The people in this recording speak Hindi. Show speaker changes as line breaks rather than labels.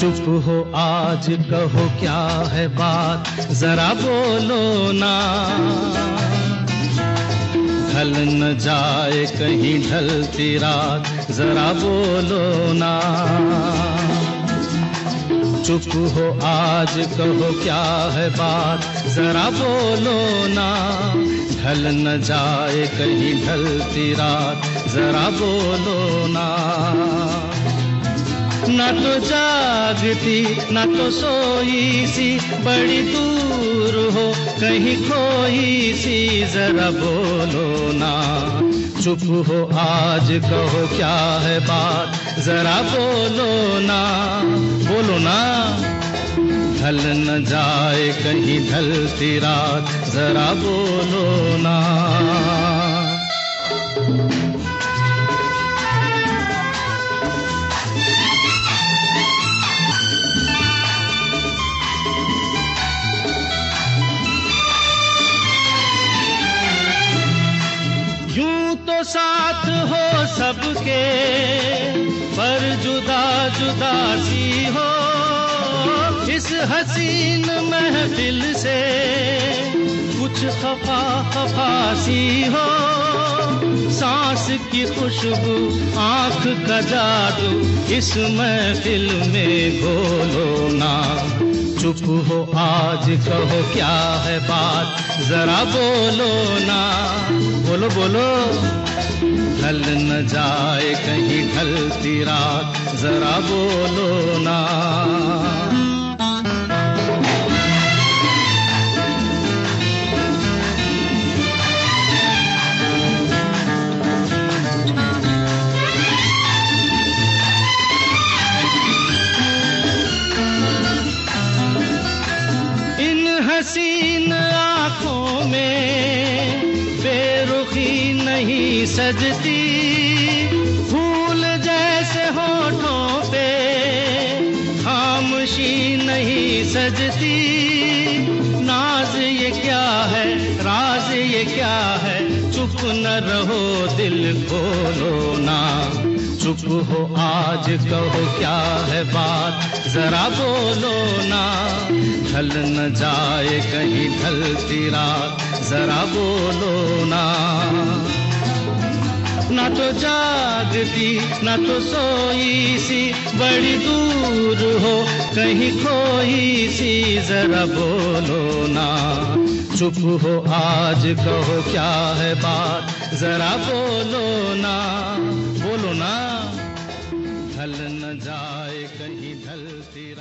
चुप हो आज कहो क्या है बात, जरा बोलो ना। ढल न जाए कहीं ढलती रात, जरा बोलो ना। चुप हो आज कहो क्या है बात, जरा बोलो ना। ढल न जाए कहीं ढलती रात, जरा बोलो ना। ना तो जागती ना तो सोई सी, बड़ी दूर हो कहीं खोई सी, जरा बोलो ना। चुप हो आज कहो क्या है बात, जरा बोलो ना। बोलो ना। ढल न जाए कहीं ढलती रात, जरा बोलो ना। यूं तो साथ हो सबके, पर जुदा जुदा सी हो। इस हसीन महफिल से कुछ खफा खफा सी हो। सांस की खुशबू आंख का जादू, इस महफिल में घोलो ना। चुप हो आज कहो क्या है बात, जरा बोलो ना। बोलो बोलो। ढल न जाए कहीं ढलती रात, जरा बोलो ना। हसीन आँखों में बेरुखी नहीं सजती, फूल जैसे होठों पे खामोशी नहीं सजती। नाज ये क्या है, राज ये क्या है, चुप न रहो दिल खोलो ना। चुप हो आज कहो क्या है बात, जरा बोलो ना। ढल न जाए कहीं ढलती रात, जरा बोलो ना। ना तो जागती ना तो सोई सी, बड़ी दूर हो कहीं खोई सी, जरा बोलो ना। चुप हो आज कहो क्या है बात, जरा बोलो ना। बोलो ना। ढल न जाए कहीं ढलती